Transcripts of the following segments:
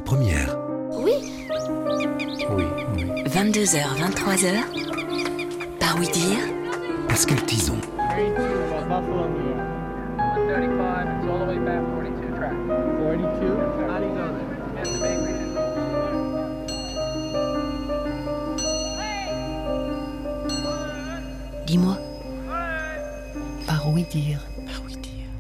première. Oui. Oui. 22h, 23h. Par Oui Dire. Pascal Tison. 135, it's all the way back 42 track. 42? How do you know that? At the bakery. Dis-moi. Par Oui Dire. Par Oui Dire.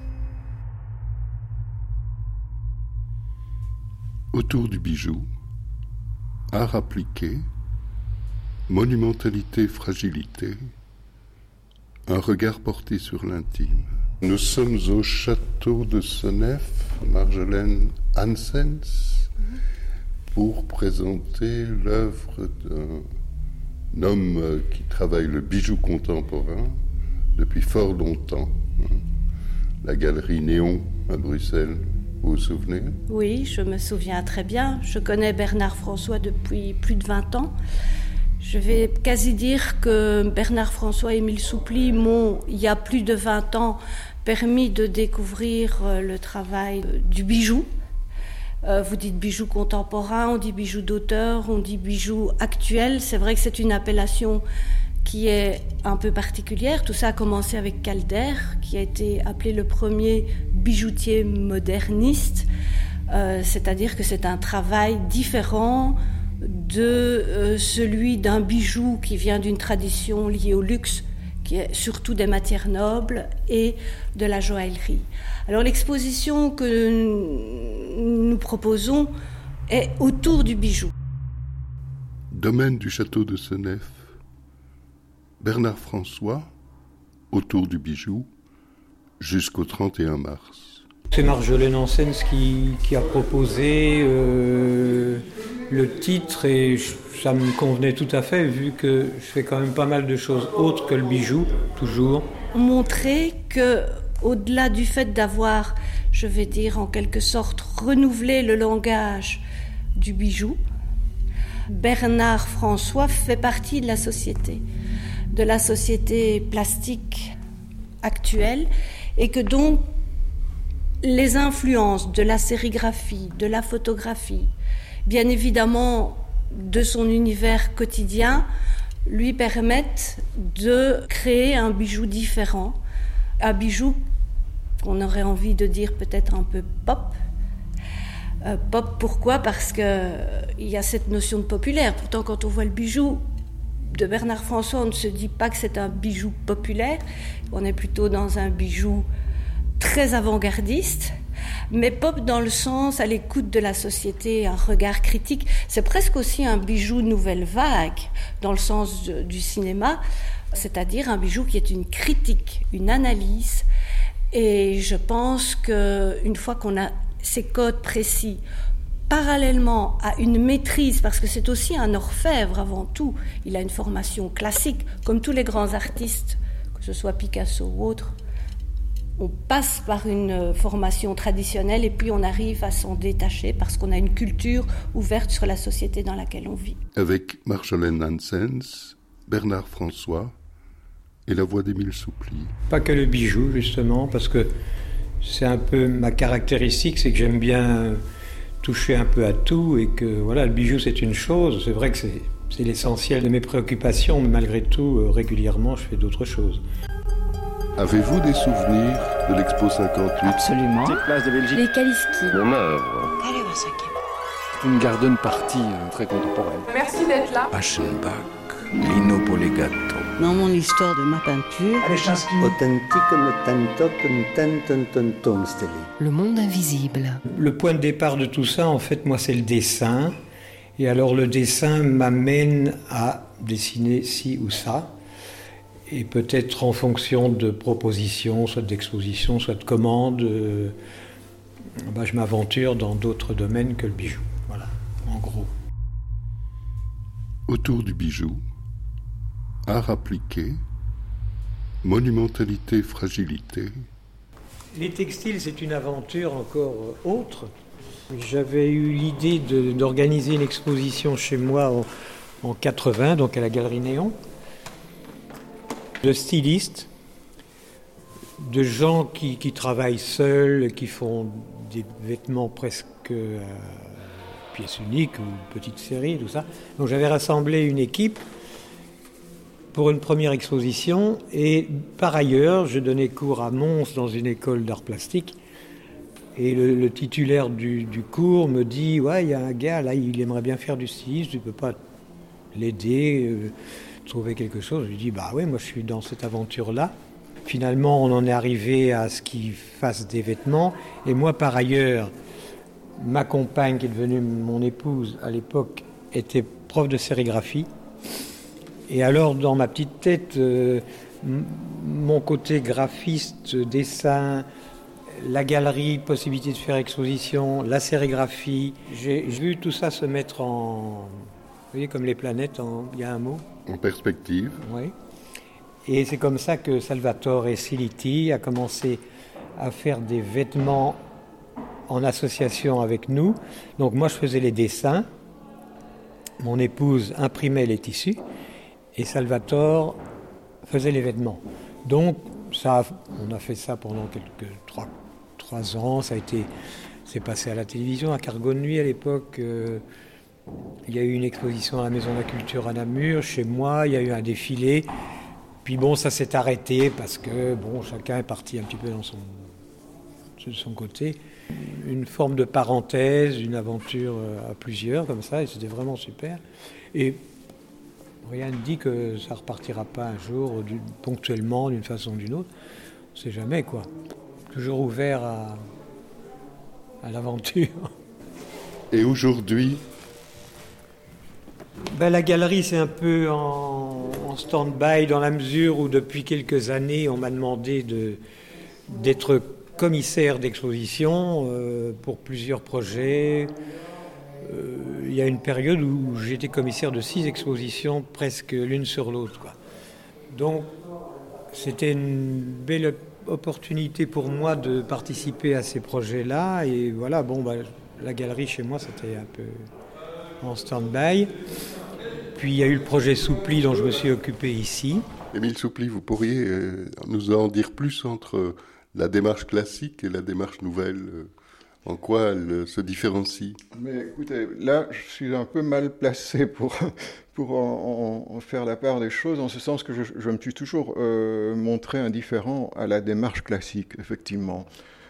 Autour du bijou, art appliqué, monumentalité, fragilité, un regard porté sur l'intime. Nous sommes au château de Senef, Marjolaine Hansens, pour présenter l'œuvre d'un homme qui travaille le bijou contemporain depuis fort longtemps. La galerie Néon à Bruxelles, vous vous souvenez ? Oui, je me souviens très bien. Je connais Bernard François depuis plus de 20 ans. Je vais quasi dire que Bernard François et Émile Souply m'ont, il y a plus de 20 ans, permis de découvrir le travail du bijou. Vous dites bijou contemporain, on dit bijou d'auteur, on dit bijou actuel. C'est vrai que c'est une appellation qui est un peu particulière. Tout ça a commencé avec Calder, qui a été appelé le premier bijoutier moderniste. C'est-à-dire que c'est un travail différent de celui d'un bijou qui vient d'une tradition liée au luxe, qui est surtout des matières nobles et de la joaillerie. Alors l'exposition que nous proposons est autour du bijou. Domaine du château de Senef, Bernard François, autour du bijou, jusqu'au 31 mars. C'est Marjolaine Hansens qui a proposé le titre et ça me convenait tout à fait vu que je fais quand même pas mal de choses autres que le bijou, toujours. Montrer que, au-delà du fait d'avoir, je vais dire en quelque sorte, renouvelé le langage du bijou, Bernard François fait partie de la société plastique actuelle, et que donc les influences de la sérigraphie, de la photographie, bien évidemment de son univers quotidien, lui permettent de créer un bijou différent, un bijou qu'on aurait envie de dire peut-être un peu pop. Pop, pourquoi ? Parce qu'il y a cette notion de populaire. Pourtant, quand on voit le bijou de Bernard François, on ne se dit pas que c'est un bijou populaire, on est plutôt dans un bijou très avant-gardiste, mais pop dans le sens à l'écoute de la société, un regard critique. C'est presque aussi un bijou nouvelle vague dans le sens du cinéma, c'est-à-dire un bijou qui est une critique, une analyse. Et je pense qu'une fois qu'on a ces codes précis, parallèlement à une maîtrise, parce que c'est aussi un orfèvre avant tout, il a une formation classique, comme tous les grands artistes, que ce soit Picasso ou autre. On passe par une formation traditionnelle et puis on arrive à s'en détacher parce qu'on a une culture ouverte sur la société dans laquelle on vit. Avec Marjolaine Hansens, Bernard François et la voix d'Émile Souply. Pas que le bijou, justement, parce que c'est un peu ma caractéristique, c'est que j'aime bien toucher un peu à tout et que voilà, le bijou c'est une chose. C'est vrai que c'est l'essentiel de mes préoccupations, mais malgré tout, régulièrement, je fais d'autres choses. Avez-vous des souvenirs de l'Expo 58 ? Absolument. Cette place de Belgique. Les Kaliski. Mon œuvre. C'est une garden party très contemporaine. Merci d'être là. Aschenbach, Lino Polegato. Dans mon histoire de ma peinture, Le monde invisible. Le point de départ de tout ça, en fait, moi, c'est le dessin. Et alors, le dessin m'amène à dessiner ci ou ça. Et peut-être en fonction de propositions, soit d'expositions, soit de commandes, je m'aventure dans d'autres domaines que le bijou. Voilà, en gros. Autour du bijou, art appliqué, monumentalité, fragilité. Les textiles, c'est une aventure encore autre. J'avais eu l'idée d'organiser une exposition chez moi en 80, donc à la Galerie Néon, de stylistes, de gens qui travaillent seuls, qui font des vêtements presque pièce unique ou petite série, tout ça. Donc j'avais rassemblé une équipe pour une première exposition et par ailleurs, je donnais cours à Mons dans une école d'art plastique et le titulaire du cours me dit « Ouais, il y a un gars là, il aimerait bien faire du stylisme, tu peux pas l'aider, trouver quelque chose ?» Je lui dis « Bah ouais, moi je suis dans cette aventure-là. » Finalement, on en est arrivé à ce qu'il fasse des vêtements et moi par ailleurs, ma compagne qui est devenue mon épouse à l'époque était prof de sérigraphie. Et alors, dans ma petite tête, mon côté graphiste, dessin, la galerie, possibilité de faire exposition, la sérigraphie, j'ai vu tout ça se mettre en... Vous voyez, comme les planètes, il y a un mot. En perspective. Oui. Et c'est comme ça que Salvatore Siliti a commencé à faire des vêtements en association avec nous. Donc moi, je faisais les dessins. Mon épouse imprimait les tissus. Et Salvatore faisait les vêtements. Donc, on a fait ça pendant quelques 3 ans. C'est passé à la télévision, à Cargo de Nuit à l'époque. Il y a eu une exposition à la Maison de la Culture à Namur. Chez moi, il y a eu un défilé. Puis bon, ça s'est arrêté parce que bon, chacun est parti un petit peu de son côté. Une forme de parenthèse, une aventure à plusieurs comme ça. Et c'était vraiment super. Et rien ne dit que ça ne repartira pas un jour, ponctuellement, d'une façon ou d'une autre. On ne sait jamais, quoi. Toujours ouvert à l'aventure. Et aujourd'hui ? La galerie, c'est un peu en stand-by dans la mesure où, depuis quelques années, on m'a demandé d'être commissaire d'exposition pour plusieurs projets. Il y a une période où j'étais commissaire de 6 expositions, presque l'une sur l'autre, quoi. Donc, c'était une belle opportunité pour moi de participer à ces projets-là. Et voilà, la galerie chez moi, c'était un peu en stand-by. Puis il y a eu le projet Soupli dont je me suis occupé ici. Émile Soupli, vous pourriez nous en dire plus entre la démarche classique et la démarche nouvelle en quoi elle se différencie? Mais écoutez, là, je suis un peu mal placé pour en faire la part des choses, en ce sens que je me suis toujours montré indifférent à la démarche classique, effectivement.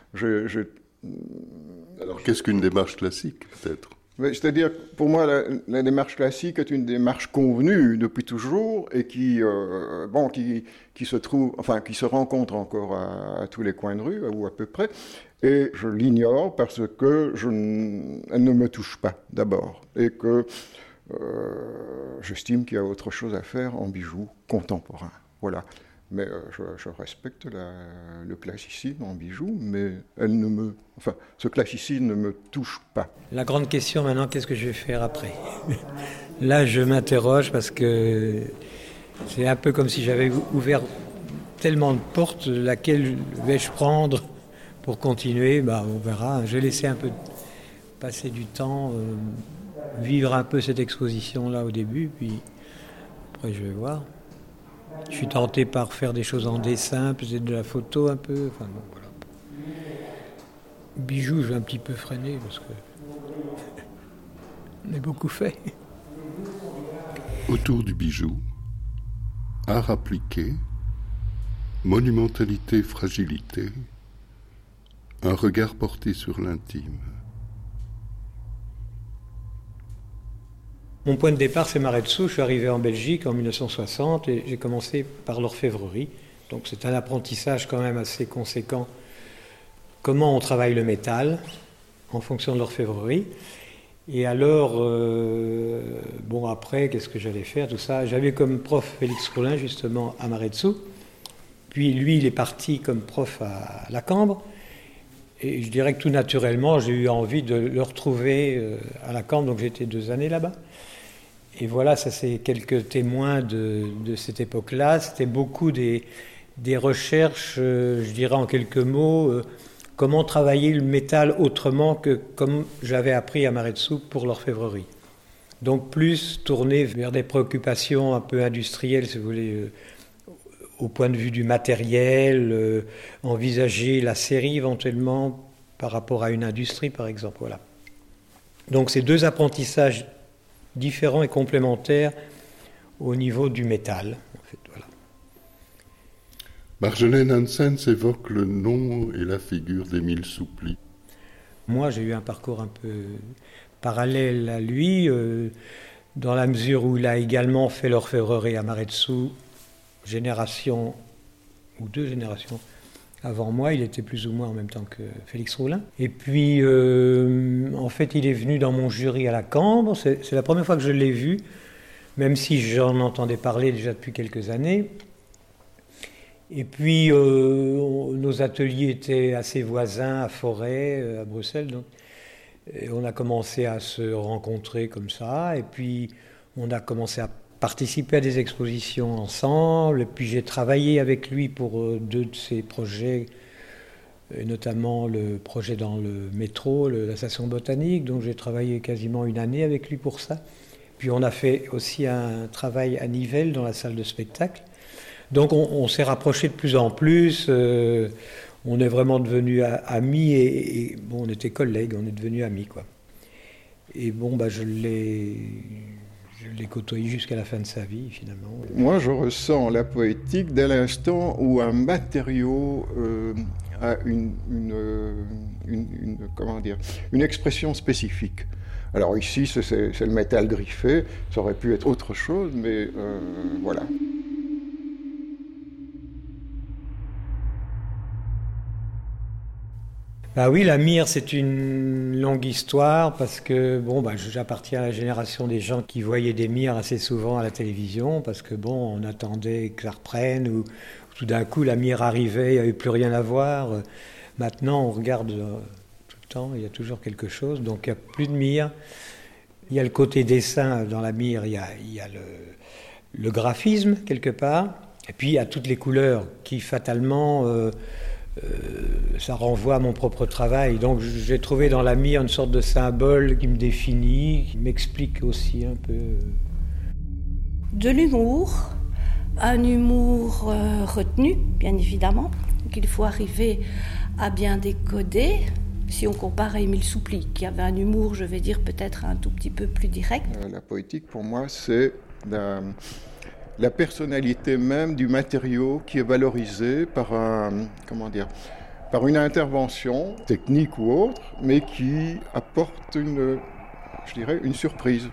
Alors, qu'est-ce qu'une démarche classique, peut-être? C'est-à-dire, pour moi, la démarche classique est une démarche convenue depuis toujours et qui se trouve, enfin, qui se rencontre encore à tous les coins de rue, ou à peu près. Et je l'ignore parce que elle ne me touche pas, d'abord. Et que j'estime qu'il y a autre chose à faire en bijoux contemporains. Voilà. Mais je respecte le classicisme en bijoux, mais ce classicisme ne me touche pas. La grande question maintenant, qu'est-ce que je vais faire après? Là, je m'interroge parce que c'est un peu comme si j'avais ouvert tellement de portes, laquelle vais-je prendre pour continuer? On verra. Je vais laisser un peu passer du temps, vivre un peu cette exposition-là au début, puis après je vais voir. Je suis tenté par faire des choses en dessin, peut-être de la photo un peu. Enfin bon, voilà. Bijoux, je vais un petit peu freiner parce que on a beaucoup fait. Autour du bijou, art appliqué, monumentalité, fragilité, un regard porté sur l'intime. Mon point de départ, c'est Maretsou. Je suis arrivé en Belgique en 1960 et j'ai commencé par l'orfèvrerie. Donc c'est un apprentissage quand même assez conséquent. Comment on travaille le métal en fonction de l'orfèvrerie. Et alors, après, qu'est-ce que j'allais faire, tout ça. J'avais comme prof Félix Rollin, justement, à Maretsou. Puis lui, il est parti comme prof à La Cambre. Et je dirais que tout naturellement, j'ai eu envie de le retrouver à La Cambre. Donc j'ai été 2 années là-bas. Et voilà, ça c'est quelques témoins de cette époque-là. C'était beaucoup des recherches, je dirais en quelques mots, comment travailler le métal autrement que comme j'avais appris à Maretsou pour l'orfèvrerie. Donc plus tourné vers des préoccupations un peu industrielles, si vous voulez, au point de vue du matériel, envisager la série éventuellement par rapport à une industrie, par exemple. Voilà. Donc c'est deux apprentissages différents et complémentaires au niveau du métal. En fait, voilà. Marjolaine Hanssens évoque le nom et la figure d'Émile Souply. Moi, j'ai eu un parcours un peu parallèle à lui, dans la mesure où il a également fait l'orfèvrerie à Maretsu, génération ou 2 générations avant moi. Il était plus ou moins en même temps que Félix Roulin. Et puis, en fait, il est venu dans mon jury à la Cambre. C'est la première fois que je l'ai vu, même si j'en entendais parler déjà depuis quelques années. Et puis, nos ateliers étaient assez voisins à Forêt, à Bruxelles. Donc, et on a commencé à se rencontrer comme ça. Et puis, on a commencé à participer à des expositions ensemble. Et puis, j'ai travaillé avec lui pour 2 de ses projets, et notamment le projet dans le métro, la station botanique. Donc, j'ai travaillé quasiment 1 année avec lui pour ça. Puis, on a fait aussi un travail à Nivelles dans la salle de spectacle. Donc on s'est rapprochés de plus en plus, on est vraiment devenus amis et bon, on était collègues, on est devenus amis quoi. Et bon, je l'ai côtoyé jusqu'à la fin de sa vie finalement. Moi je ressens la poétique dès l'instant où un matériau a une expression spécifique. Alors ici c'est le métal griffé, ça aurait pu être autre chose, mais voilà. Bah oui, la myrrhe, c'est une longue histoire parce que j'appartiens à la génération des gens qui voyaient des myrrhes assez souvent à la télévision parce que on attendait que ça reprenne ou tout d'un coup la myrrhe arrivait, il n'y avait plus rien à voir. Maintenant, on regarde tout le temps, il y a toujours quelque chose, donc il n'y a plus de myrrhe. Il y a le côté dessin dans la myrrhe, il y a le graphisme quelque part, et puis il y a toutes les couleurs qui fatalement... ça renvoie à mon propre travail. Donc j'ai trouvé dans la myrrhe une sorte de symbole qui me définit, qui m'explique aussi un peu. De l'humour, un humour retenu, bien évidemment, qu'il faut arriver à bien décoder. Si on compare à Émile Souply, qui avait un humour, je vais dire, peut-être un tout petit peu plus direct. La poétique, pour moi, c'est la personnalité même du matériau qui est valorisée par une intervention technique ou autre, mais qui apporte une surprise.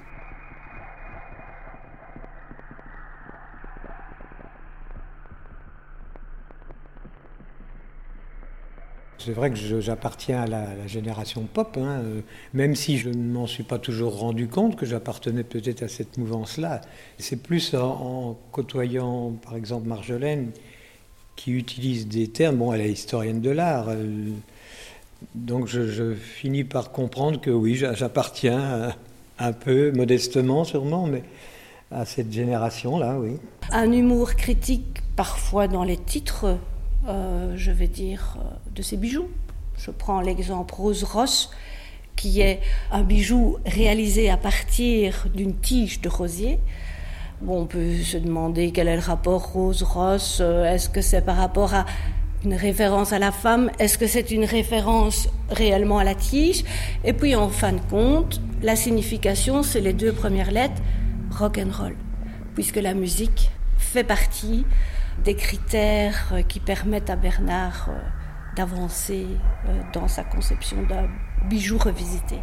C'est vrai que j'appartiens à la génération pop, même si je ne m'en suis pas toujours rendu compte que j'appartenais peut-être à cette mouvance-là. C'est plus en côtoyant, par exemple, Marjolaine, qui utilise des termes. Bon, elle est historienne de l'art, donc je finis par comprendre que oui, j'appartiens un peu, modestement sûrement, mais à cette génération-là, oui. Un humour critique, parfois dans les titres, je vais dire, de ces bijoux. Je prends l'exemple Rose Rosse, qui est un bijou réalisé à partir d'une tige de rosier. Bon, on peut se demander quel est le rapport Rose Rosse. Est-ce que c'est par rapport à une référence à la femme? Est-ce que c'est une référence réellement à la tige? Et puis, en fin de compte, la signification, c'est les 2 premières lettres, rock and roll, puisque la musique fait partie des critères qui permettent à Bernard d'avancer dans sa conception d'un bijou revisité.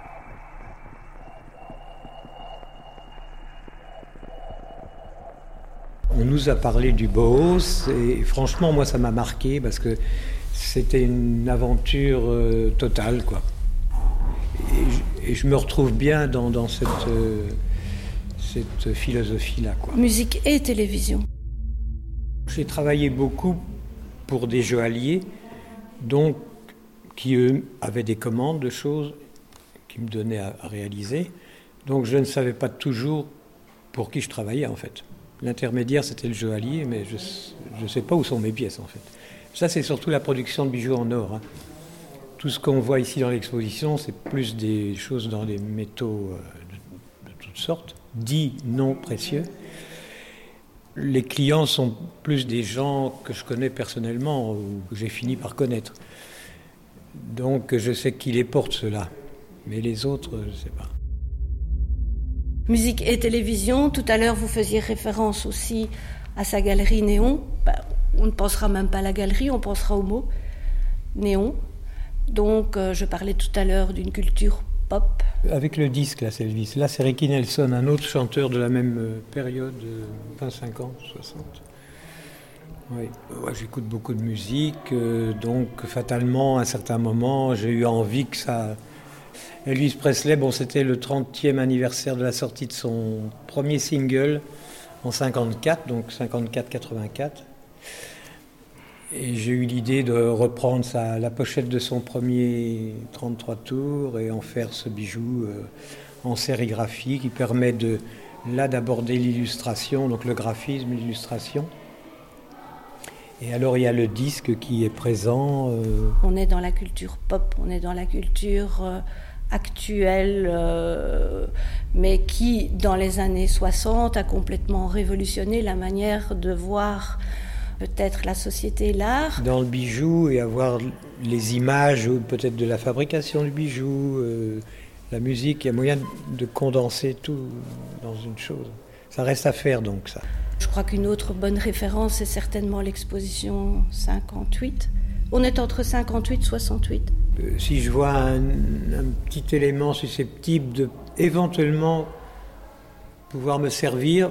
On nous a parlé du Bauhaus et franchement, moi, ça m'a marqué parce que c'était une aventure totale, quoi. Et je me retrouve bien dans cette philosophie-là, quoi. Musique et télévision. J'ai travaillé beaucoup pour des joailliers, donc qui eux avaient des commandes de choses qui me donnaient à réaliser. Donc je ne savais pas toujours pour qui je travaillais en fait. L'intermédiaire c'était le joaillier, mais je ne sais pas où sont mes pièces en fait. Ça c'est surtout la production de bijoux en or. Tout ce qu'on voit ici dans l'exposition, c'est plus des choses dans des métaux de toutes sortes, dits non précieux. Les clients sont plus des gens que je connais personnellement ou que j'ai fini par connaître. Donc je sais qui les porte, ceux-là. Mais les autres, je ne sais pas. Musique et télévision, tout à l'heure vous faisiez référence aussi à sa galerie Néon. On ne pensera même pas à la galerie, on pensera au mot Néon. Donc je parlais tout à l'heure d'une culture pop. Avec le disque, là, c'est Elvis. Là, c'est Ricky Nelson, un autre chanteur de la même période, fin 50, 60. Oui. Ouais, j'écoute beaucoup de musique, donc fatalement, à un certain moment, j'ai eu envie que ça... Elvis Presley, bon, c'était le 30e anniversaire de la sortie de son premier single en 54, donc 54-84. Et j'ai eu l'idée de reprendre la pochette de son premier 33 tours et en faire ce bijou en sérigraphie qui permet d'aborder l'illustration, donc le graphisme, l'illustration. Et alors il y a le disque qui est présent. On est dans la culture pop, on est dans la culture actuelle, mais qui, dans les années 60, a complètement révolutionné la manière de voir peut-être la société et l'art. Dans le bijou, et avoir les images, ou peut-être de la fabrication du bijou, la musique, il y a moyen de condenser tout dans une chose. Ça reste à faire donc ça. Je crois qu'une autre bonne référence est certainement l'exposition 58. On est entre 58 et 68. Si je vois un petit élément susceptible de éventuellement pouvoir me servir,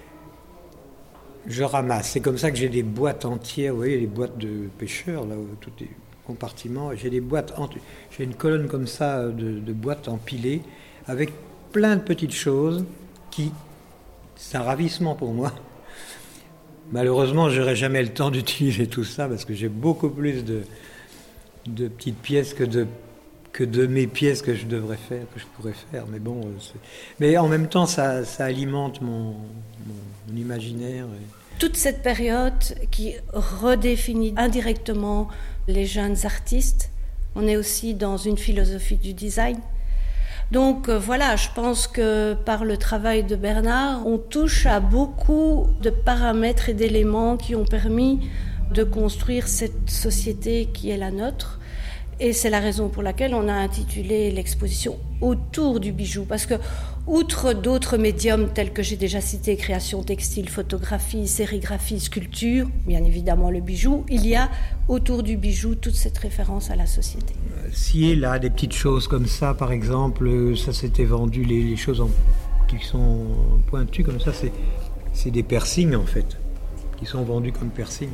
je ramasse. C'est comme ça que j'ai des boîtes entières, vous voyez, les boîtes de pêcheurs, là, tous les compartiments. J'ai des boîtes, j'ai une colonne comme ça de boîtes empilées avec plein de petites choses qui, c'est un ravissement pour moi. Malheureusement, je n'aurai jamais le temps d'utiliser tout ça parce que j'ai beaucoup plus de petites pièces que de mes pièces que je devrais faire, que je pourrais faire. Mais bon, mais en même temps, ça alimente mon imaginaire. Toute cette période qui redéfinit indirectement les jeunes artistes, on est aussi dans une philosophie du design. Donc voilà, je pense que par le travail de Bernard, on touche à beaucoup de paramètres et d'éléments qui ont permis de construire cette société qui est la nôtre. Et c'est la raison pour laquelle on a intitulé l'exposition autour du bijou. Parce que, outre d'autres médiums tels que j'ai déjà cité, création textile, photographie, sérigraphie, sculpture, bien évidemment le bijou, il y a autour du bijou toute cette référence à la société. Si et là, des petites choses comme ça, par exemple, ça s'était vendu, les choses qui sont pointues comme ça, c'est des piercings en fait, qui sont vendus comme piercings.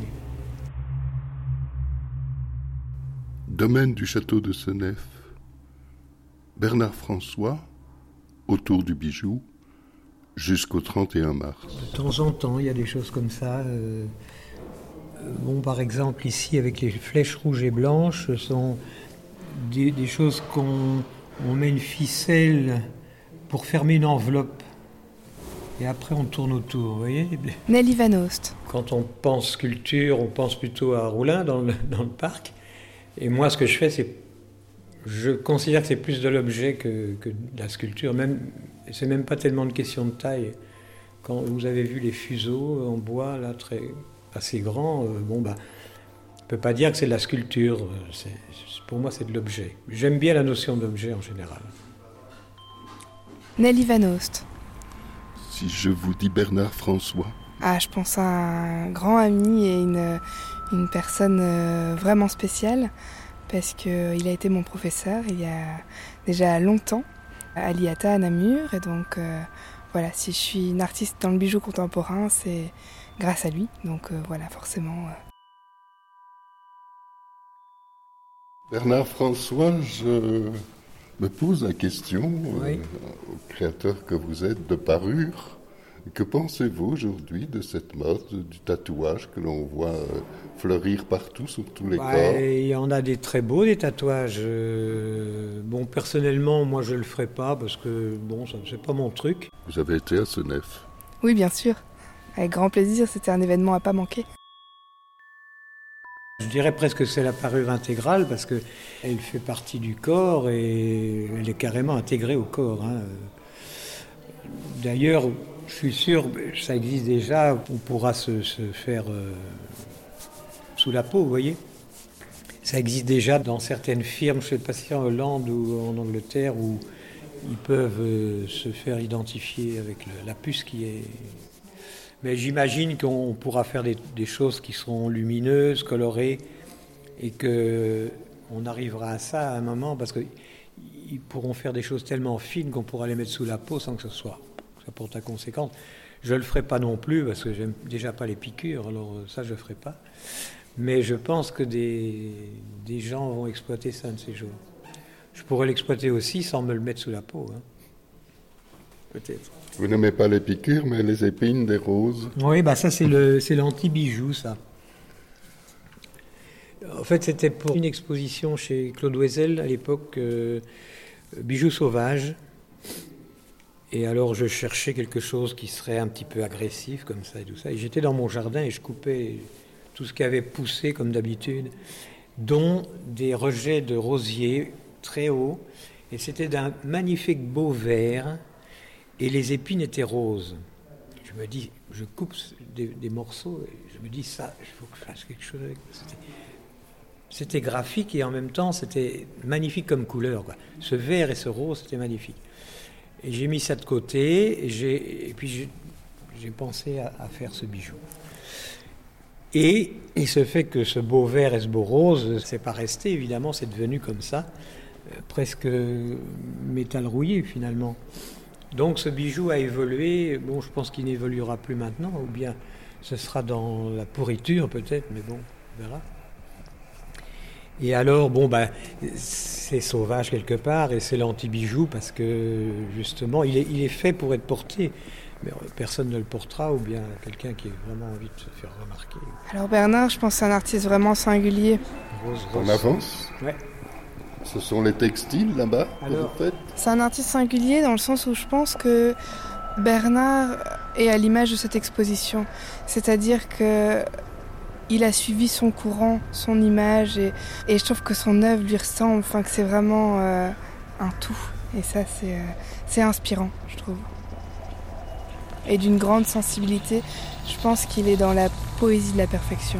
Domaine du château de Senef, Bernard François, autour du bijou, jusqu'au 31 mars. De temps en temps, il y a des choses comme ça. Bon, par exemple, ici, avec les flèches rouges et blanches, ce sont des choses on met une ficelle pour fermer une enveloppe. Et après, on tourne autour, vous voyez ? Nelly Van Oost. Quand on pense sculpture, on pense plutôt à Roulin, dans le parc. Et moi, ce que je fais, je considère que c'est plus de l'objet que de la sculpture. C'est même pas tellement une question de taille. Quand vous avez vu les fuseaux en bois, là, assez grands, on peut pas dire que c'est de la sculpture. Pour moi, c'est de l'objet. J'aime bien la notion d'objet en général. Nelly Van Oost. Si je vous dis Bernard François. Je pense à un grand ami et une personne vraiment spéciale parce qu'il a été mon professeur il y a déjà longtemps à l'IATA à Namur et donc voilà, si je suis une artiste dans le bijou contemporain, c'est grâce à lui, donc voilà, forcément. Bernard François, je me pose la question oui. Au créateur que vous êtes de parure. Que pensez-vous aujourd'hui de cette mode du tatouage que l'on voit fleurir partout sur tous les corps ? Il y en a des très beaux, des tatouages. Bon, personnellement, moi, je le ferai pas parce que, bon, c'est pas mon truc. Vous avez été à Senef ? Oui, bien sûr. Avec grand plaisir, c'était un événement à pas manquer. Je dirais presque que c'est la parure intégrale parce qu'elle fait partie du corps et elle est carrément intégrée au corps. Hein. D'ailleurs, je suis sûr, ça existe déjà, on pourra se faire sous la peau, vous voyez. Ça existe déjà dans certaines firmes, je ne sais pas si en Hollande ou en Angleterre, où ils peuvent se faire identifier avec la puce qui est... Mais j'imagine qu'on pourra faire des choses qui seront lumineuses, colorées, et qu'on arrivera à ça à un moment, parce qu'ils pourront faire des choses tellement fines qu'on pourra les mettre sous la peau sans que ça porte à conséquence. Je ne le ferai pas non plus, parce que j'aime déjà pas les piqûres, alors ça je ne le ferai pas. Mais je pense que des gens vont exploiter ça un de ces jours. Je pourrais l'exploiter aussi sans me le mettre sous la peau, hein. Peut-être. Vous n'aimez pas les piqûres, mais les épines des roses? Oui, ça c'est l'anti-bijou, ça. En fait, c'était pour une exposition chez Claude Wesel, à l'époque, bijoux sauvages. Et alors, je cherchais quelque chose qui serait un petit peu agressif, comme ça et tout ça. Et j'étais dans mon jardin et je coupais tout ce qui avait poussé, comme d'habitude, dont des rejets de rosiers très hauts. Et c'était d'un magnifique beau vert. Et les épines étaient roses. Je me dis, je coupe des morceaux et je me dis, ça, il faut que je fasse quelque chose avec. C'était graphique et en même temps, c'était magnifique comme couleur, quoi. Ce vert et ce rose, c'était magnifique. Et j'ai mis ça de côté et puis j'ai pensé à faire ce bijou. Et il se fait que ce beau vert et ce beau rose, c'est pas resté, évidemment, c'est devenu comme ça, presque métal rouillé finalement. Donc ce bijou a évolué, je pense qu'il n'évoluera plus maintenant, ou bien ce sera dans la pourriture peut-être, mais bon, on verra. Et alors, c'est sauvage quelque part, et c'est l'anti-bijou, parce que justement, il est fait pour être porté, mais personne ne le portera, ou bien quelqu'un qui a vraiment envie de se faire remarquer. Alors Bernard, je pense que c'est un artiste vraiment singulier. Rose. En avance? Ouais. Ce sont les textiles là-bas que vous faites? C'est un artiste singulier dans le sens où je pense que Bernard est à l'image de cette exposition. C'est-à-dire qu'il a suivi son courant, son image, et je trouve que son œuvre lui ressemble, que c'est vraiment un tout. Et ça, c'est inspirant, je trouve. Et d'une grande sensibilité, je pense qu'il est dans la poésie de la perfection.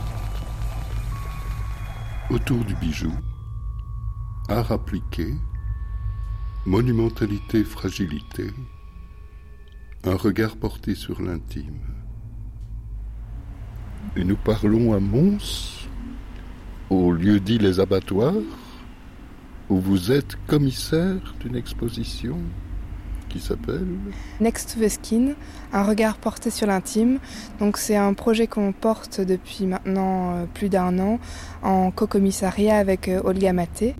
Autour du bijou, art appliqué, monumentalité, fragilité, un regard porté sur l'intime. Et nous parlons à Mons, au lieu dit les abattoirs, où vous êtes commissaire d'une exposition qui s'appelle Next to the Skin, un regard porté sur l'intime. Donc c'est un projet qu'on porte depuis maintenant plus d'1 an en co-commissariat avec Olga Maté.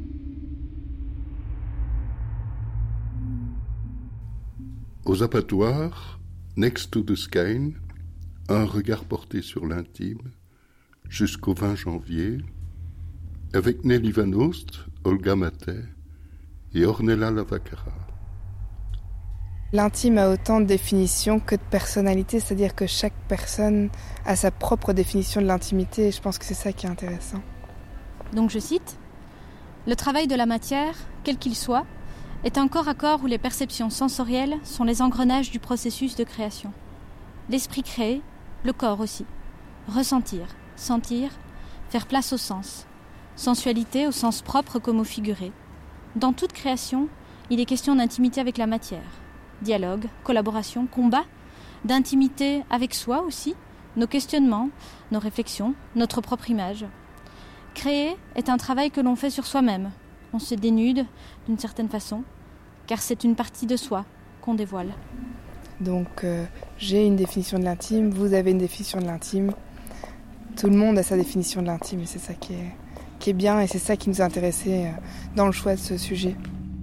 Aux abattoirs, Next to the Skin, un regard porté sur l'intime, jusqu'au 20 janvier, avec Nelly Van Oost, Olga Maté et Ornella Lavacara. L'intime a autant de définitions que de personnalité, c'est-à-dire que chaque personne a sa propre définition de l'intimité, et je pense que c'est ça qui est intéressant. Donc je cite, « Le travail de la matière, quel qu'il soit, est un corps à corps où les perceptions sensorielles sont les engrenages du processus de création. L'esprit crée, le corps aussi. Ressentir, sentir, faire place au sens. Sensualité au sens propre comme au figuré. Dans toute création, il est question d'intimité avec la matière. Dialogue, collaboration, combat, d'intimité avec soi aussi, nos questionnements, nos réflexions, notre propre image. Créer est un travail que l'on fait sur soi-même. On se dénude d'une certaine façon, car c'est une partie de soi qu'on dévoile. » Donc j'ai une définition de l'intime, vous avez une définition de l'intime. Tout le monde a sa définition de l'intime, et c'est ça qui est bien, et c'est ça qui nous a intéressés dans le choix de ce sujet.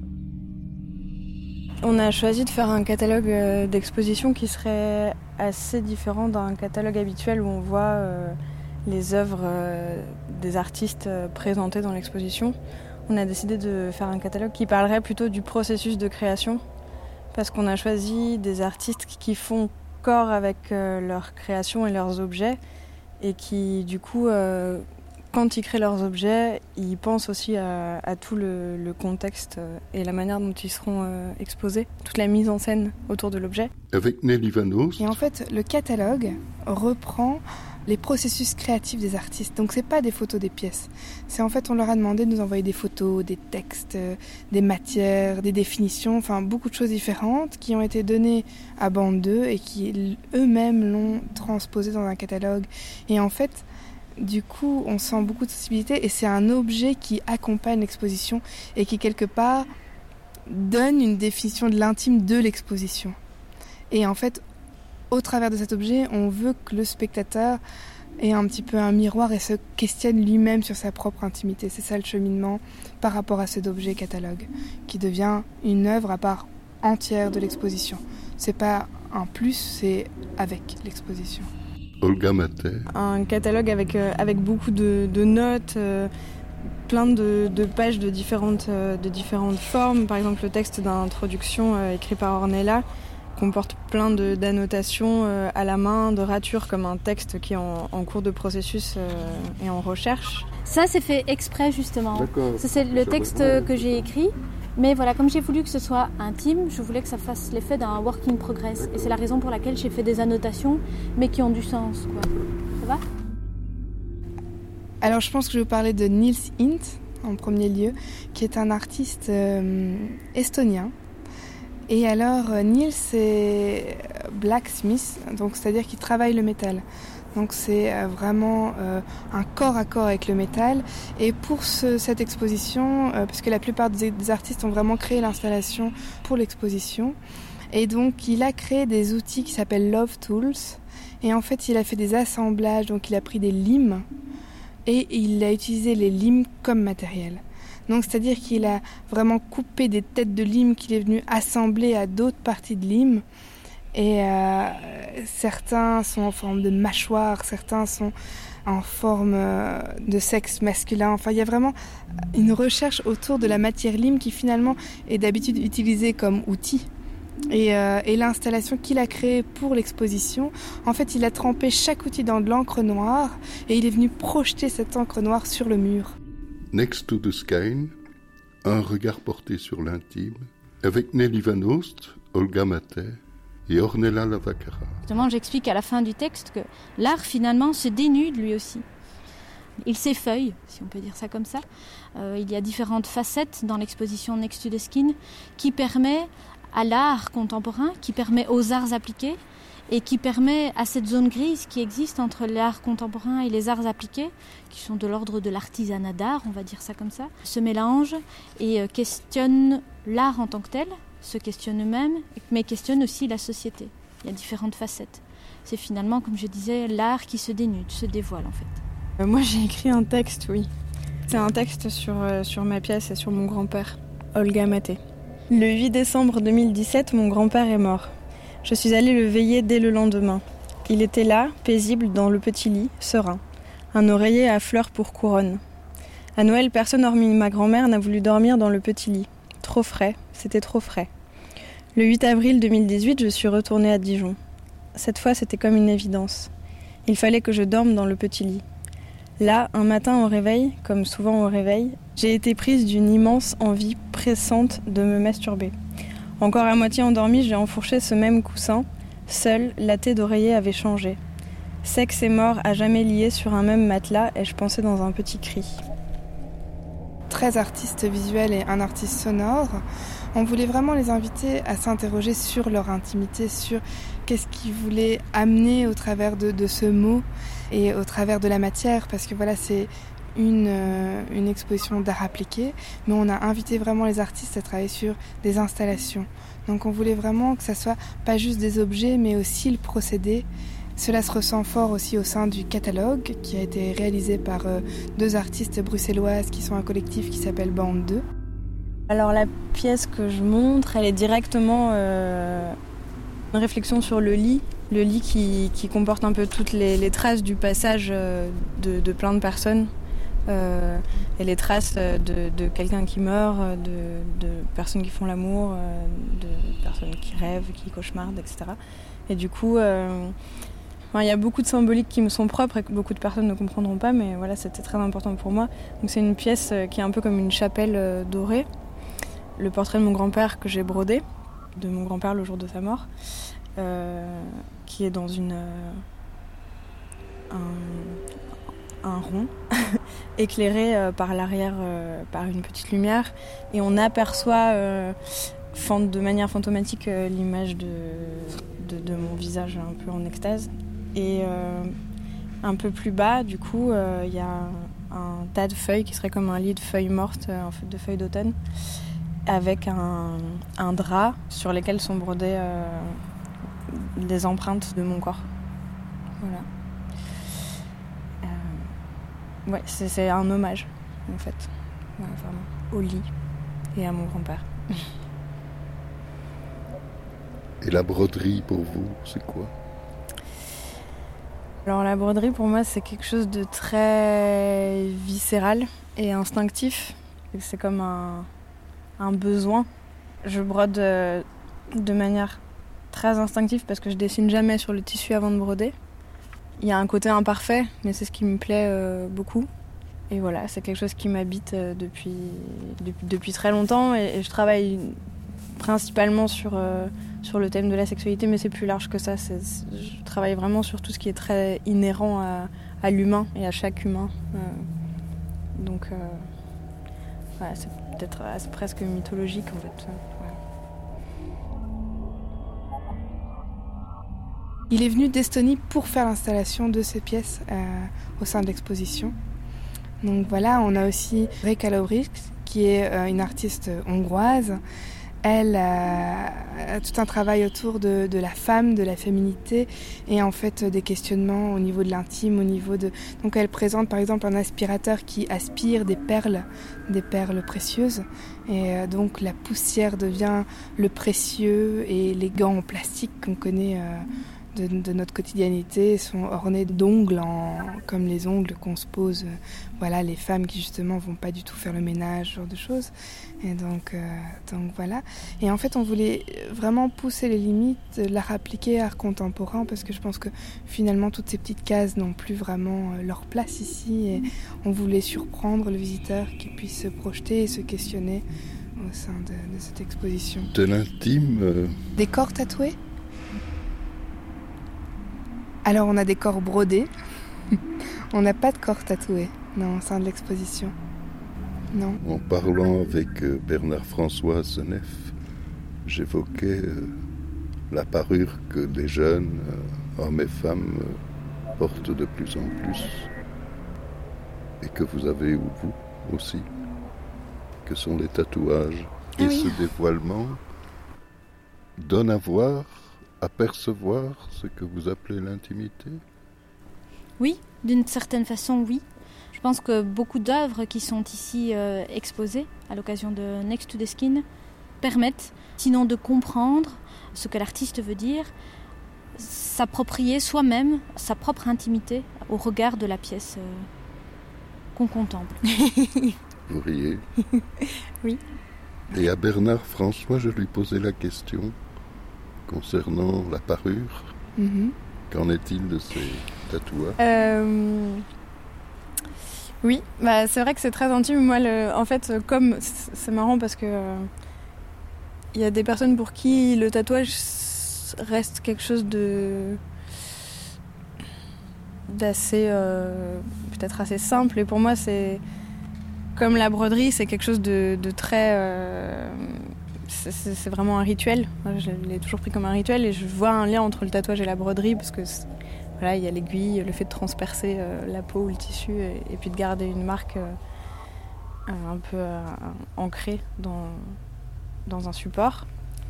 On a choisi de faire un catalogue d'exposition qui serait assez différent d'un catalogue habituel où on voit les œuvres des artistes présentées dans l'exposition. On a décidé de faire un catalogue qui parlerait plutôt du processus de création, parce qu'on a choisi des artistes qui font corps avec leur création et leurs objets, et qui du coup, quand ils créent leurs objets, ils pensent aussi à tout le contexte et la manière dont ils seront exposés, toute la mise en scène autour de l'objet. Avec Nelly Van Oost. Et en fait, le catalogue reprend les processus créatifs des artistes. Donc c'est pas des photos des pièces. C'est en fait, on leur a demandé de nous envoyer des photos, des textes, des matières, des définitions, enfin beaucoup de choses différentes qui ont été données à Bande 2 et qui eux-mêmes l'ont transposé dans un catalogue. Et en fait, du coup, on sent beaucoup de sensibilité et c'est un objet qui accompagne l'exposition et qui quelque part donne une définition de l'intime de l'exposition. Et en fait, au travers de cet objet, on veut que le spectateur ait un petit peu un miroir et se questionne lui-même sur sa propre intimité. C'est ça le cheminement par rapport à cet objet catalogue, qui devient une œuvre à part entière de l'exposition. C'est pas un plus, c'est avec l'exposition. Olga Maté. Un catalogue avec beaucoup de notes, plein de pages de différentes formes. Par exemple, le texte d'introduction écrit par Ornella comporte plein d'annotations à la main, de ratures, comme un texte qui est en cours de processus et en recherche. Ça, c'est fait exprès, justement. D'accord. Ça, c'est le texte que j'ai écrit. Mais voilà, comme j'ai voulu que ce soit intime, je voulais que ça fasse l'effet d'un work in progress. Et c'est la raison pour laquelle j'ai fait des annotations, mais qui ont du sens, quoi. Ça va ? Alors, je pense que je vais vous parler de Niels Hint, en premier lieu, qui est un artiste estonien. Et alors, Niels est blacksmith, donc c'est-à-dire qu'il travaille le métal. Donc c'est vraiment un corps à corps avec le métal. Et pour cette exposition, parce que la plupart des artistes ont vraiment créé l'installation pour l'exposition, et donc il a créé des outils qui s'appellent Love Tools. Et en fait, il a fait des assemblages, donc il a pris des limes et il a utilisé les limes comme matériel. Donc c'est-à-dire qu'il a vraiment coupé des têtes de limes qu'il est venu assembler à d'autres parties de limes. Et certains sont en forme de mâchoire, certains sont en forme de sexe masculin. Enfin, il y a vraiment une recherche autour de la matière lime qui finalement est d'habitude utilisée comme outil. Et l'installation qu'il a créée pour l'exposition, en fait, il a trempé chaque outil dans de l'encre noire et il est venu projeter cette encre noire sur le mur. Next to the Sky, un regard porté sur l'intime, avec Nelly Van Oost, Olga Maté et Ornella Lavacara. Justement, j'explique à la fin du texte que l'art, finalement, se dénude lui aussi. Il s'effeuille, si on peut dire ça comme ça. Il y a différentes facettes dans l'exposition Next to the Skin qui permet à l'art contemporain, qui permet aux arts appliqués et qui permet à cette zone grise qui existe entre l'art contemporain et les arts appliqués, qui sont de l'ordre de l'artisanat d'art, on va dire ça comme ça, se mélange et questionne l'art en tant que tel, se questionne eux-mêmes, mais questionne aussi la société. Il y a différentes facettes. C'est finalement, comme je disais, l'art qui se dénude, se dévoile en fait. Moi j'ai écrit un texte, oui. C'est un texte sur ma pièce et sur mon grand-père, Olga Maté. Le 8 décembre 2017, mon grand-père est mort. Je suis allée le veiller dès le lendemain. Il était là, paisible, dans le petit lit, serein. Un oreiller à fleurs pour couronne. À Noël, personne hormis ma grand-mère n'a voulu dormir dans le petit lit. Trop frais, c'était trop frais. Le 8 avril 2018, je suis retournée à Dijon. Cette fois, c'était comme une évidence. Il fallait que je dorme dans le petit lit. Là, un matin au réveil, comme souvent au réveil, j'ai été prise d'une immense envie pressante de me masturber. Encore à moitié endormie, j'ai enfourché ce même coussin. Seule, la tête d'oreiller avait changé. Sexe et mort à jamais liés sur un même matelas, et je pensais dans un petit cri. 13 artistes visuels et un artiste sonore. On voulait vraiment les inviter à s'interroger sur leur intimité, sur qu'est-ce qu'ils voulaient amener au travers de ce mot et au travers de la matière, parce que voilà, c'est une exposition d'art appliqué, mais on a invité vraiment les artistes à travailler sur des installations. Donc on voulait vraiment que ça soit pas juste des objets, mais aussi le procédé. Cela se ressent fort aussi au sein du catalogue, qui a été réalisé par 2 artistes bruxelloises qui sont un collectif qui s'appelle Bande 2. Alors la pièce que je montre, elle est directement une réflexion sur le lit qui comporte un peu toutes les traces du passage de plein de personnes. Et les traces de quelqu'un qui meurt, de personnes qui font l'amour, de personnes qui rêvent, qui cauchemardent, etc. Et du coup, il y a beaucoup de symboliques qui me sont propres et que beaucoup de personnes ne comprendront pas, mais voilà, c'était très important pour moi. Donc c'est une pièce qui est un peu comme une chapelle dorée. Le portrait de mon grand-père que j'ai brodé, de mon grand-père le jour de sa mort, qui est dans un rond éclairé par l'arrière par une petite lumière et on aperçoit de manière fantomatique l'image de mon visage un peu en extase. Et un peu plus bas, du coup, y a un tas de feuilles qui serait comme un lit de feuilles mortes, en fait, de feuilles d'automne, avec un drap sur lesquels sont brodées des empreintes de mon corps. Voilà. Ouais, c'est un hommage, en fait, ouais, vraiment, au lit et à mon grand-père. Et la broderie, pour vous, c'est quoi ? Alors la broderie, pour moi, c'est quelque chose de très viscéral et instinctif. C'est comme un besoin. Je brode de manière très instinctive parce que je dessine jamais sur le tissu avant de broder. Il y a un côté imparfait, mais c'est ce qui me plaît beaucoup. Et voilà, c'est quelque chose qui m'habite depuis très longtemps. Et je travaille principalement sur le thème de la sexualité, mais c'est plus large que ça. Je travaille vraiment sur tout ce qui est très inhérent à l'humain et à chaque humain. Donc, voilà, c'est peut-être presque mythologique en fait. Ouais. Il est venu d'Estonie pour faire l'installation de ces pièces au sein de l'exposition. Donc voilà, on a aussi Rika Laubrich, qui est une artiste hongroise. Elle a tout un travail autour de la femme, de la féminité et en fait des questionnements au niveau de l'intime, au niveau de... Donc elle présente par exemple un aspirateur qui aspire des perles précieuses et donc la poussière devient le précieux et les gants en plastique qu'on connaît de notre quotidianité sont ornés d'ongles comme les ongles qu'on se pose, voilà, les femmes qui justement vont pas du tout faire le ménage, ce genre de choses. Et donc voilà. Et en fait, on voulait vraiment pousser les limites de l'art appliqué, art contemporain, parce que je pense que finalement toutes ces petites cases n'ont plus vraiment leur place ici. Et on voulait surprendre le visiteur qui puisse se projeter et se questionner au sein de cette exposition. De l'intime. Des corps tatoués ? Alors on a des corps brodés, on n'a pas de corps tatoués, non, au sein de l'exposition. Non. En parlant avec Bernard-François Senef, j'évoquais la parure que les jeunes, hommes et femmes, portent de plus en plus. Et que vous avez, vous aussi, que sont les tatouages. Et ce dévoilement donne à voir, à percevoir ce que vous appelez l'intimité ? Oui, d'une certaine façon, oui. Je pense que beaucoup d'œuvres qui sont ici exposées à l'occasion de Next to the Skin permettent, sinon de comprendre ce que l'artiste veut dire, s'approprier soi-même sa propre intimité au regard de la pièce qu'on contemple. Vous riez ? Oui. Et à Bernard-François, je lui posais la question concernant la parure. Mm-hmm. Qu'en est-il de ces tatouages ? Oui, bah, c'est vrai que c'est très intime. Moi, en fait, comme c'est marrant parce que il y a des personnes pour qui le tatouage reste quelque chose d'assez peut-être assez simple. Et pour moi, c'est comme la broderie, c'est quelque chose de très c'est vraiment un rituel. Moi, je l'ai toujours pris comme un rituel et je vois un lien entre le tatouage et la broderie parce que voilà, il y a l'aiguille, le fait de transpercer la peau ou le tissu et puis de garder une marque un peu ancrée dans un support.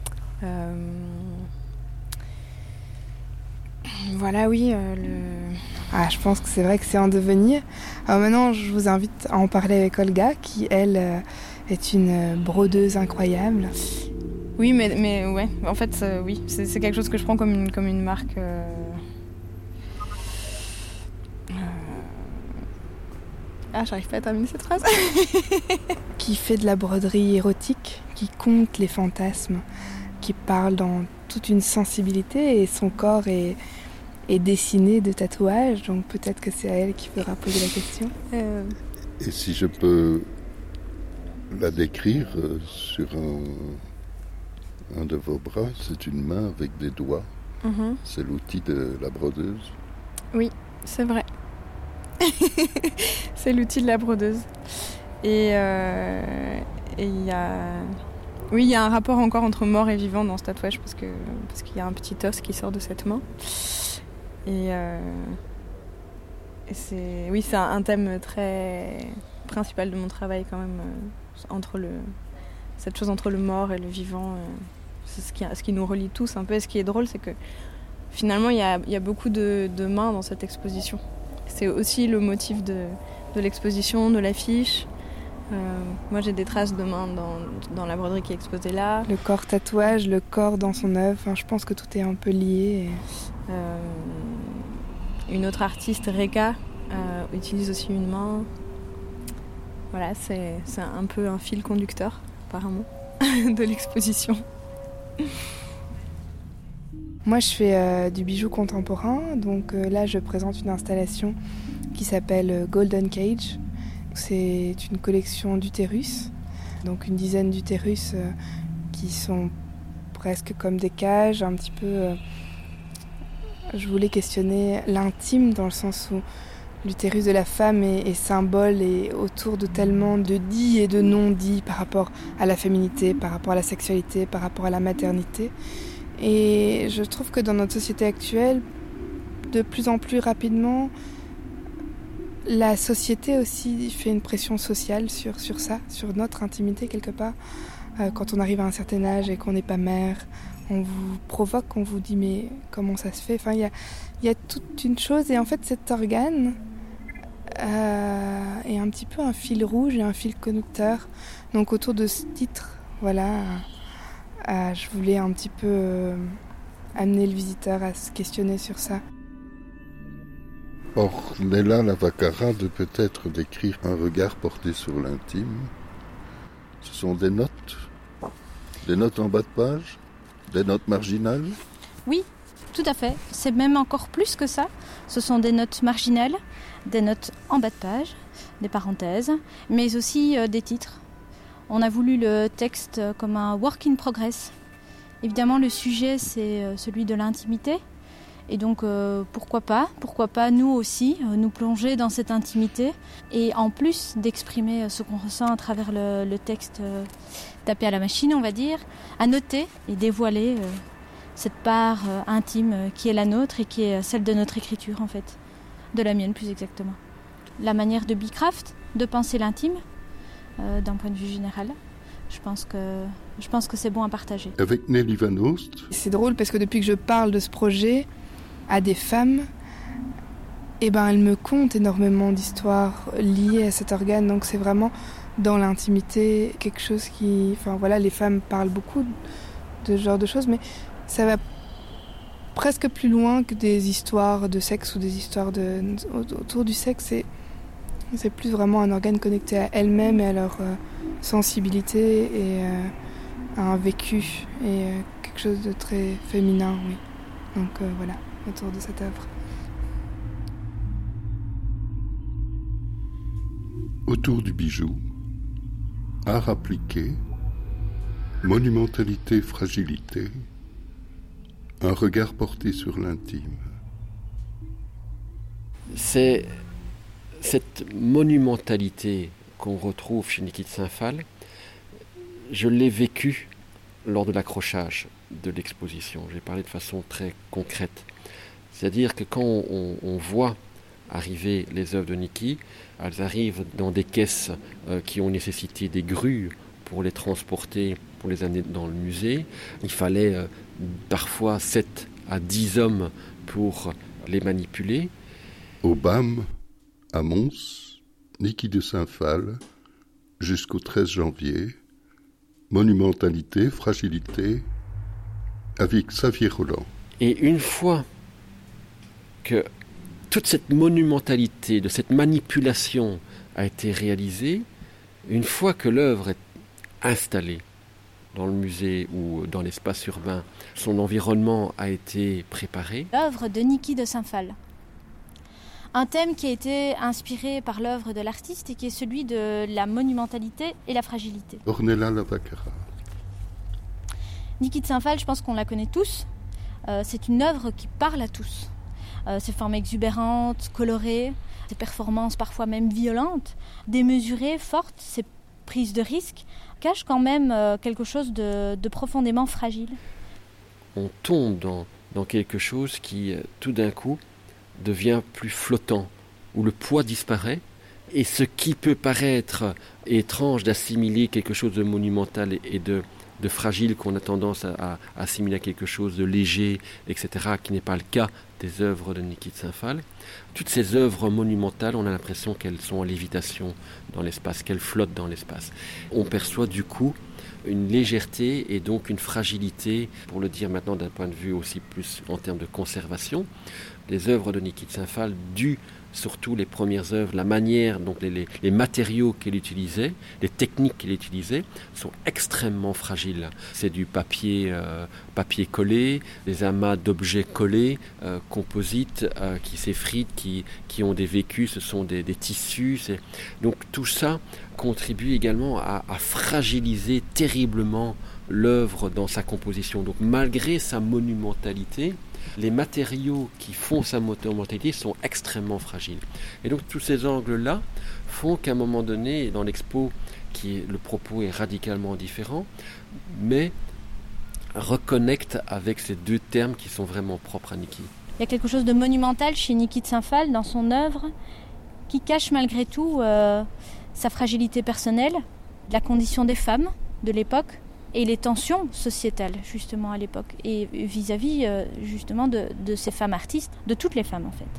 Voilà, oui. Je pense que c'est vrai que c'est en devenir. Alors maintenant, je vous invite à en parler avec Olga, qui, elle, est une brodeuse incroyable. Oui, mais ouais, en fait, oui, c'est quelque chose que je prends comme une marque. J'arrive pas à terminer cette phrase. Qui fait de la broderie érotique, qui compte les fantasmes, qui parle dans toute une sensibilité et son corps est dessiné de tatouages, donc peut-être que c'est à elle qu'il faudra poser la question. Et si je peux la décrire sur un de vos bras, c'est une main avec des doigts. Mm-hmm. C'est l'outil de la brodeuse. Oui, c'est vrai. C'est l'outil de la brodeuse. Et il y a... Oui, il y a un rapport encore entre mort et vivant dans ce tatouage parce qu'il y a un petit os qui sort de cette main. Et c'est un thème très principal de mon travail quand même, cette chose entre le mort et le vivant. C'est ce qui nous relie tous un peu. Et ce qui est drôle, c'est que finalement, il y a beaucoup de mains dans cette exposition. C'est aussi le motif de l'exposition, de l'affiche. Moi, j'ai des traces de mains dans la broderie qui est exposée là. Le corps tatouage, le corps dans son œuvre. Enfin, je pense que tout est un peu lié. Une autre artiste, Reka, utilise aussi une main. Voilà, c'est un peu un fil conducteur, apparemment, de l'exposition. Moi, je fais du bijou contemporain. Donc là, je présente une installation qui s'appelle Golden Cage. C'est une collection d'utérus, donc une dizaine d'utérus qui sont presque comme des cages, un petit peu... je voulais questionner l'intime dans le sens où l'utérus de la femme est symbole et autour de tellement de dits et de non-dits par rapport à la féminité, par rapport à la sexualité, par rapport à la maternité. Et je trouve que dans notre société actuelle, de plus en plus rapidement, la société aussi fait une pression sociale sur ça, sur notre intimité quelque part. Quand on arrive à un certain âge et qu'on n'est pas mère, on vous provoque, on vous dit mais comment ça se fait ? Enfin, il y a toute une chose et en fait cet organe est un petit peu un fil rouge et un fil conducteur. Donc autour de ce titre, voilà, je voulais un petit peu amener le visiteur à se questionner sur ça. Ornella Lavaccara de peut-être décrire un regard porté sur l'intime. Ce sont des notes en bas de page, des notes marginales. Oui, tout à fait. C'est même encore plus que ça. Ce sont des notes marginales, des notes en bas de page, des parenthèses, mais aussi des titres. On a voulu le texte comme un work in progress. Évidemment, le sujet, c'est celui de l'intimité. Et donc, pourquoi pas nous aussi, nous plonger dans cette intimité et en plus d'exprimer ce qu'on ressent à travers le texte tapé à la machine, on va dire, à noter et dévoiler cette part intime qui est la nôtre et qui est celle de notre écriture en fait, de la mienne plus exactement. La manière de Bicraft de penser l'intime, d'un point de vue général, je pense que c'est bon à partager. Avec Nelly Van Oost. C'est drôle parce que depuis que je parle de ce projet à des femmes, elles me content énormément d'histoires liées à cet organe. Donc c'est vraiment dans l'intimité quelque chose qui... Enfin voilà, les femmes parlent beaucoup de ce genre de choses, mais ça va presque plus loin que des histoires de sexe ou des histoires autour du sexe. C'est plus vraiment un organe connecté à elles-mêmes et à leur sensibilité et à un vécu et quelque chose de très féminin, oui. Donc voilà, autour de cette œuvre. Autour du bijou, art appliqué, monumentalité, fragilité, un regard porté sur l'intime. C'est cette monumentalité qu'on retrouve chez Niki de Saint-Phal, je l'ai vécue lors de l'accrochage de l'exposition. J'ai parlé de façon très concrète. C'est-à-dire que quand on voit arriver les œuvres de Niki, elles arrivent dans des caisses qui ont nécessité des grues pour les transporter, pour les amener dans le musée. Il fallait parfois 7 à 10 hommes pour les manipuler. Au BAM, à Mons, Niki de Saint-Phal, jusqu'au 13 janvier, monumentalité, fragilité, avec Xavier Roland. Et une fois que toute cette monumentalité, de cette manipulation a été réalisée, une fois que l'œuvre est installée dans le musée ou dans l'espace urbain, son environnement a été préparé. L'œuvre de Niki de Saint-Phal. Un thème qui a été inspiré par l'œuvre de l'artiste et qui est celui de la monumentalité et la fragilité. Ornella Lavaccara. Niki de Saint-Phal, je pense qu'on la connaît tous. C'est une œuvre qui parle à tous. ses formes exubérantes, colorées, ses performances parfois même violentes, démesurées, fortes, ses prises de risques, cachent quand même quelque chose de profondément fragile. On tombe dans quelque chose qui, tout d'un coup, devient plus flottant, où le poids disparaît, et ce qui peut paraître étrange d'assimiler quelque chose de monumental et de fragile qu'on a tendance à assimiler à quelque chose de léger, etc., qui n'est pas le cas des œuvres de Niki de Saint-Phal. Toutes ces œuvres monumentales, on a l'impression qu'elles sont en lévitation dans l'espace, qu'elles flottent dans l'espace. On perçoit du coup une légèreté et donc une fragilité, pour le dire maintenant d'un point de vue aussi plus en termes de conservation. Les œuvres de Niki de Saint-Phal, dues surtout les premières œuvres, la manière, donc les matériaux qu'elle utilisait, les techniques qu'elle utilisait, sont extrêmement fragiles. C'est du papier collé, des amas d'objets collés, composites, qui s'effritent, qui ont des vécus, ce sont des tissus. Donc tout ça contribue également à fragiliser terriblement l'œuvre dans sa composition. Donc malgré sa monumentalité, les matériaux qui font sa monumentalité sont extrêmement fragiles. Et donc tous ces angles-là font qu'à un moment donné, dans l'expo, le propos est radicalement différent, mais reconnecte avec ces deux termes qui sont vraiment propres à Niki. Il y a quelque chose de monumental chez Niki de Saint-Phal dans son œuvre qui cache malgré tout sa fragilité personnelle, la condition des femmes de l'époque, et les tensions sociétales, justement, à l'époque, et vis-à-vis, justement, de ces femmes artistes, de toutes les femmes, en fait.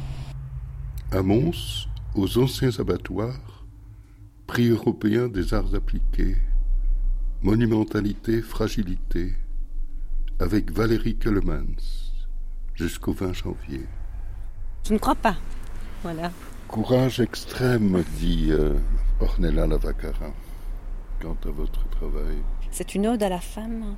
À Mons, aux anciens abattoirs, prix européen des arts appliqués, monumentalité, fragilité, avec Valérie Kellemans, jusqu'au 20 janvier. Je ne crois pas, voilà. Courage extrême, dit Ornella Lavaccara, quant à votre travail. C'est une ode à la femme.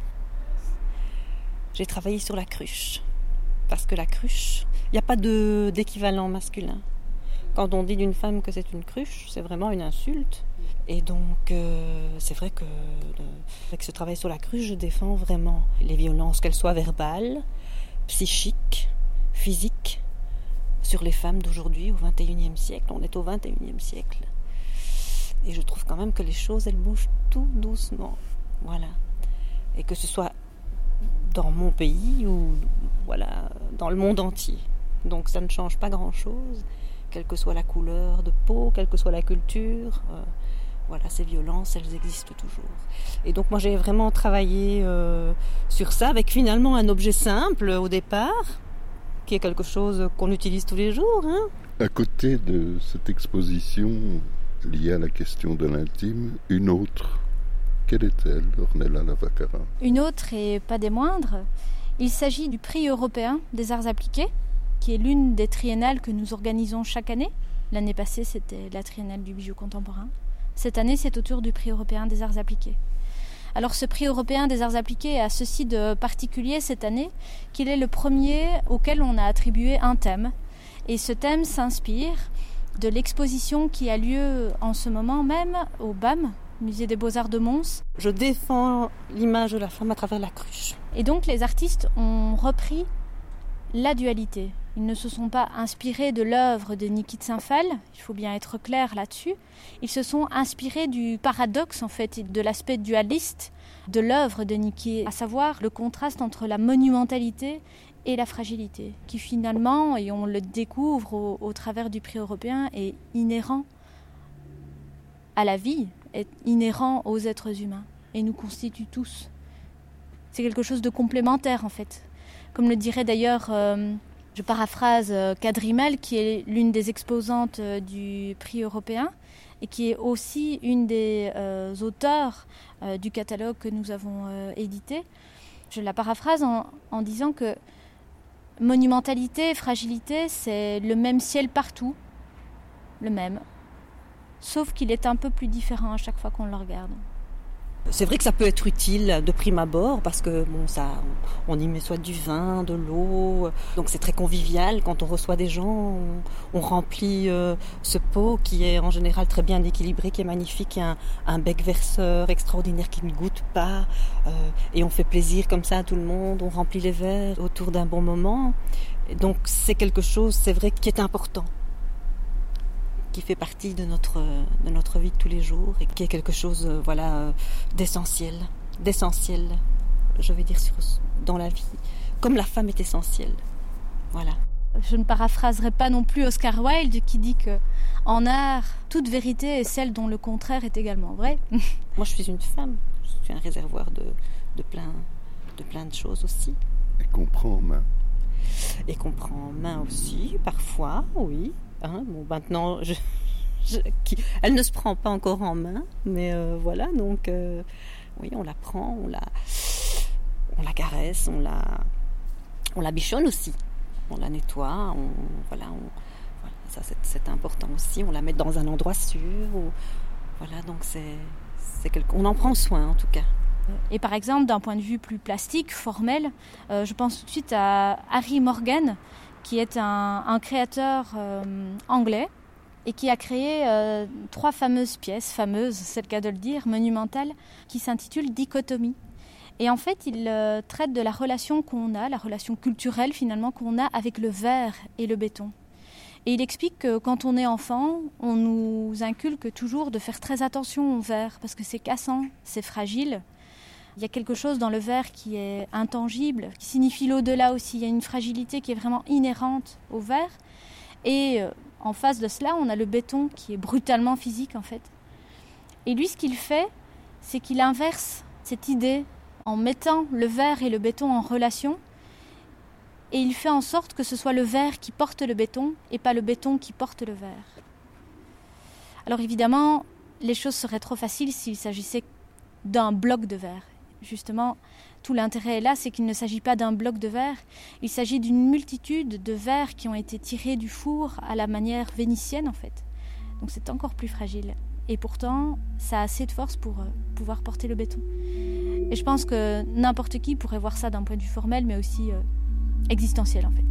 J'ai travaillé sur la cruche. Parce que la cruche, il n'y a pas d'équivalent masculin. Quand on dit d'une femme que c'est une cruche, c'est vraiment une insulte. Et donc, c'est vrai que avec ce travail sur la cruche, je défends vraiment les violences, qu'elles soient verbales, psychiques, physiques, sur les femmes d'aujourd'hui, au XXIe siècle. On est au XXIe siècle. Et je trouve quand même que les choses, elles bougent tout doucement. Voilà. Et que ce soit dans mon pays ou voilà, dans le monde entier. Donc ça ne change pas grand-chose, quelle que soit la couleur de peau, quelle que soit la culture. Voilà, ces violences, elles existent toujours. Et donc moi j'ai vraiment travaillé sur ça avec finalement un objet simple au départ, qui est quelque chose qu'on utilise tous les jours. Hein. À côté de cette exposition liée à la question de l'intime, une autre. Quelle est-elle, Ornella Lavaccara ? Une autre et pas des moindres. Il s'agit du prix européen des arts appliqués, qui est l'une des triennales que nous organisons chaque année. L'année passée, c'était la triennale du bijou contemporain. Cette année, c'est au tour du prix européen des arts appliqués. Alors ce prix européen des arts appliqués a ceci de particulier cette année, qu'il est le premier auquel on a attribué un thème. Et ce thème s'inspire de l'exposition qui a lieu en ce moment même au BAM, Musée des Beaux-Arts de Mons. Je défends l'image de la femme à travers la cruche. Et donc les artistes ont repris la dualité. Ils ne se sont pas inspirés de l'œuvre de Niki de Saint-Phal, il faut bien être clair là-dessus. Ils se sont inspirés du paradoxe, en fait, de l'aspect dualiste de l'œuvre de Niki, à savoir le contraste entre la monumentalité et la fragilité, qui finalement, et on le découvre au travers du prix européen, est inhérent à la vie, est inhérent aux êtres humains et nous constitue tous. C'est quelque chose de complémentaire en fait. Comme le dirait d'ailleurs, je paraphrase Kadrimal, qui est l'une des exposantes du prix européen et qui est aussi une des auteurs du catalogue que nous avons édité. Je la paraphrase en disant que monumentalité et fragilité, c'est le même ciel partout, le même. Sauf qu'il est un peu plus différent à chaque fois qu'on le regarde. C'est vrai que ça peut être utile de prime abord parce que bon, ça, on y met soit du vin, de l'eau, donc c'est très convivial. Quand on reçoit des gens, on remplit ce pot qui est en général très bien équilibré, qui est magnifique, il y a un bec verseur extraordinaire qui ne goûte pas, et on fait plaisir comme ça à tout le monde, on remplit les verres autour d'un bon moment. Et donc c'est quelque chose, c'est vrai, qui est important, qui fait partie de notre vie de tous les jours et qui est quelque chose d'essentiel, je vais dire, dans la vie, comme la femme est essentielle. Voilà. Je ne paraphraserai pas non plus Oscar Wilde qui dit que en art, toute vérité est celle dont le contraire est également vrai. Moi, je suis une femme, je suis un réservoir de plein de choses aussi. Et qu'on prend en main. Et qu'on prend en main aussi, parfois, oui. Hein, bon, maintenant, elle ne se prend pas encore en main, mais voilà, donc oui, on la prend, on la caresse, on la bichonne aussi. On la nettoie, ça c'est important aussi. On la met dans un endroit sûr. Voilà, donc on en prend soin en tout cas. Et par exemple, d'un point de vue plus plastique, formel, je pense tout de suite à Harry Morgan, qui est un créateur anglais et qui a créé 3 fameuses pièces, c'est le cas de le dire, monumentales, qui s'intitulent Dichotomie. Et en fait, il traite de la relation qu'on a, la relation culturelle finalement qu'on a avec le verre et le béton. Et il explique que quand on est enfant, on nous inculque toujours de faire très attention au verre parce que c'est cassant, c'est fragile. Il y a quelque chose dans le verre qui est intangible, qui signifie l'au-delà aussi. Il y a une fragilité qui est vraiment inhérente au verre. Et en face de cela, on a le béton qui est brutalement physique en fait. Et lui, ce qu'il fait, c'est qu'il inverse cette idée en mettant le verre et le béton en relation, et il fait en sorte que ce soit le verre qui porte le béton et pas le béton qui porte le verre. Alors évidemment, les choses seraient trop faciles s'il s'agissait d'un bloc de verre. Justement, tout l'intérêt là, c'est qu'il ne s'agit pas d'un bloc de verre, il s'agit d'une multitude de verres qui ont été tirés du four à la manière vénitienne en fait. Donc c'est encore plus fragile. Et pourtant, ça a assez de force pour pouvoir porter le béton. Et je pense que n'importe qui pourrait voir ça d'un point de vue formel, mais aussi existentiel en fait.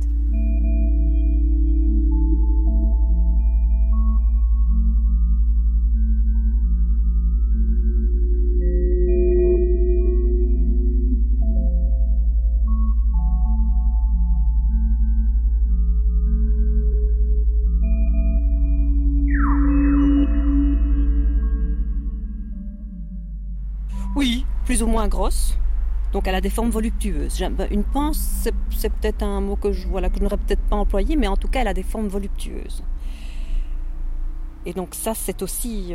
Oui, plus ou moins grosse. Donc elle a des formes voluptueuses. Une panse, c'est peut-être un mot que je n'aurais peut-être pas employé, mais en tout cas elle a des formes voluptueuses. Et donc ça c'est aussi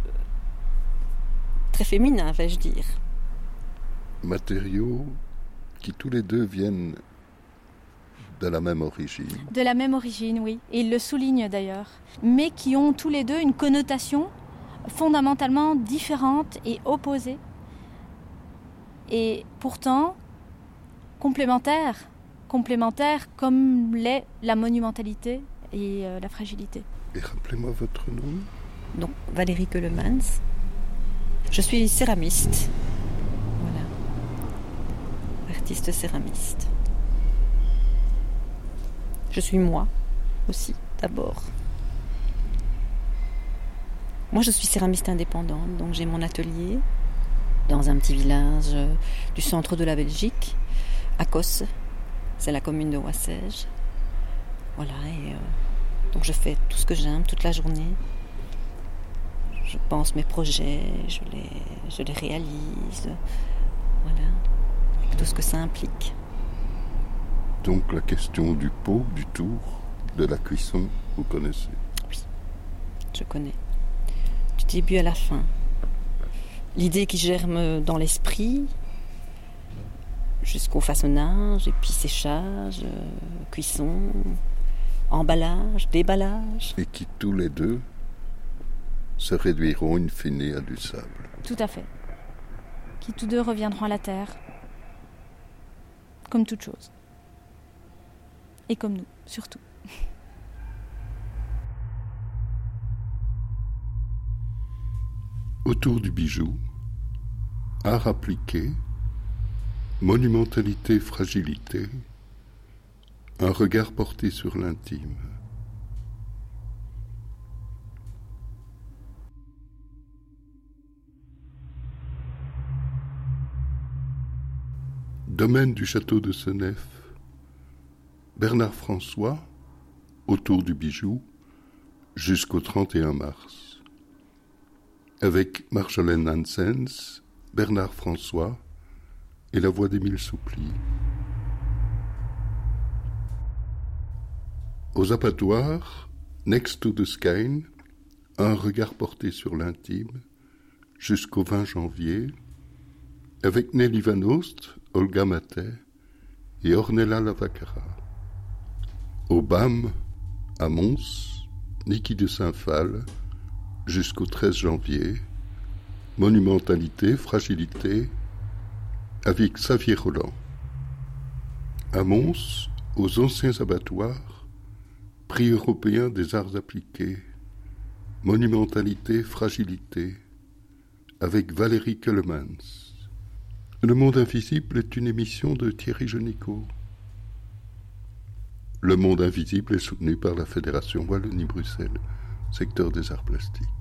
très féminin, vais-je dire. Matériaux qui tous les deux viennent de la même origine. De la même origine, oui. Et il le souligne d'ailleurs. Mais qui ont tous les deux une connotation fondamentalement différente et opposée. Et pourtant, complémentaires comme l'est la monumentalité et la fragilité. Et rappelez-moi votre nom. Donc, Valérie Keulemans. Je suis céramiste. Voilà. Artiste céramiste. Je suis moi aussi, d'abord. Moi, je suis céramiste indépendante, donc j'ai mon atelier dans un petit village du centre de la Belgique, à Cosse, c'est la commune de Wassège. Voilà, et donc je fais tout ce que j'aime toute la journée. Je pense mes projets, je les réalise, voilà, tout ce que ça implique. Donc la question du pot, du tour, de la cuisson, vous connaissez? Oui, je connais. Du début à la fin. L'idée qui germe dans l'esprit, jusqu'au façonnage, et puis séchage, cuisson, emballage, déballage. Et qui tous les deux se réduiront in fine à du sable. Tout à fait. Qui tous deux reviendront à la terre, comme toute chose. Et comme nous, surtout. Autour du bijou, art appliqué, monumentalité, fragilité, un regard porté sur l'intime. Domaine du château de Senef, Bernard François, autour du bijou, jusqu'au 31 mars. Avec Marjolaine Hansens, Bernard François et la voix d'Émile Soupli. Aux abattoirs, Next to the Sky, un regard porté sur l'intime, jusqu'au 20 janvier, avec Nelly Van Oost, Olga Matet et Ornella Lavacara. Au BAM, à Mons, Niki de Saint-Phal, jusqu'au 13 janvier, Monumentalité, Fragilité, avec Xavier Roland. À Mons, aux anciens abattoirs, Prix européen des arts appliqués, Monumentalité, Fragilité, avec Valérie Keulemans. Le Monde Invisible est une émission de Thierry Genicot. Le Monde Invisible est soutenu par la Fédération Wallonie-Bruxelles, secteur des arts plastiques.